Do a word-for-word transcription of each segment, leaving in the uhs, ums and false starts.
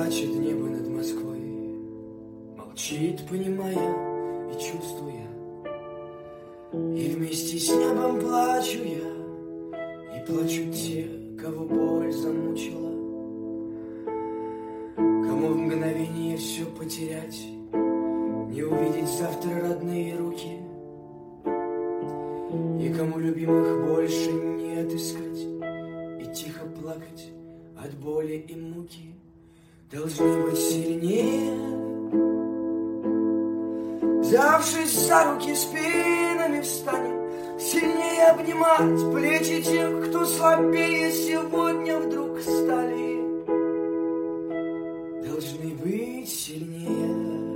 Плачет небо над Москвой, молчит, понимая и чувствуя. И вместе с небом плачу я, и плачут те, кого боль замучила, кому в мгновение все потерять, не увидеть завтра родные руки, и кому любимых больше не отыскать, и тихо плакать от боли и муки. Должны быть сильнее, взявшись за руки, спинами встанем, сильнее обнимать плечи тех, кто слабее сегодня вдруг стали. Должны быть сильнее,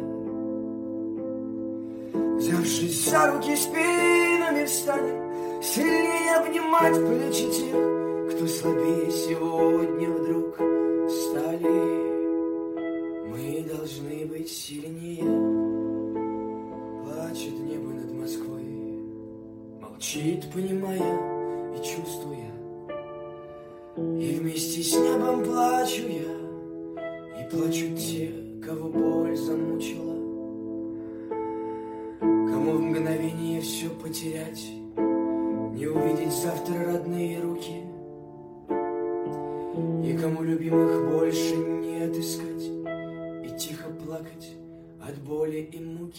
взявшись за руки, спинами встанем, сильнее обнимать плечи тех, кто слабее сегодня вдруг стали. Мы должны быть сильнее. Плачет небо над Москвой, молчит, понимая и чувствуя. И вместе с небом плачу я, и плачут те, кого боль замучила, кому в мгновение все потерять, не увидеть завтра родные руки, и кому любимых больше не отыскать, и тихо плакать от боли и муки.